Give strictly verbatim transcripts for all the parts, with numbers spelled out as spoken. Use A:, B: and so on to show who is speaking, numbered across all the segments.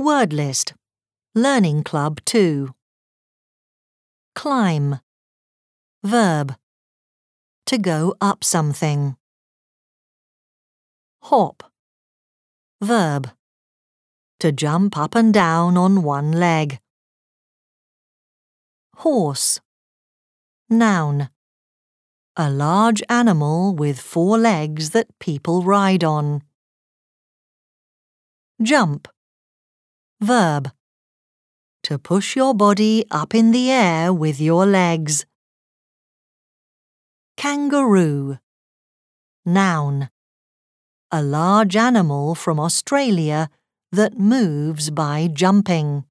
A: Word list. Learning Club two. Climb. Verb. To go up something. Hop. Verb. To jump up and down on one leg. Horse. Noun. A large animal with four legs that people ride on. Jump. Verb. To push your body up in the air with your legs. Kangaroo. Noun. A large animal from Australia that moves by jumping.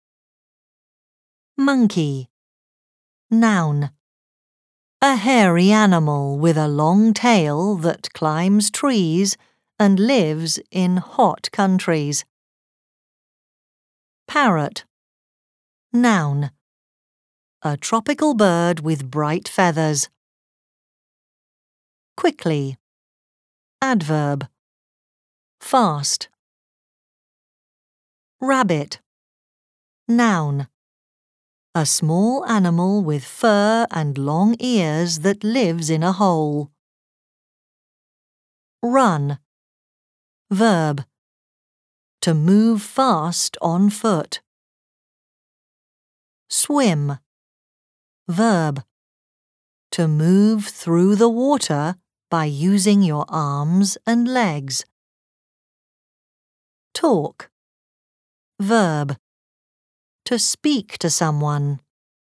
A: Monkey. Noun. A hairy animal with a long tail that climbs trees and lives in hot countries. Parrot. Noun. A tropical bird with bright feathers. Quickly. Adverb. Fast. Rabbit. Noun. A small animal with fur and long ears that lives in a hole. Run. Verb. To move fast on foot. Swim. Verb. To move through the water by using your arms and legs. Talk. Verb. To speak to someone.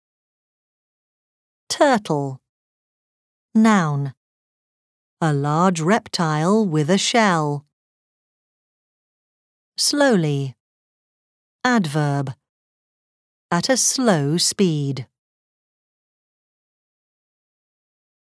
A: Turtle. Noun. A large reptile with a shell. Slowly. Adverb. At a slow speed.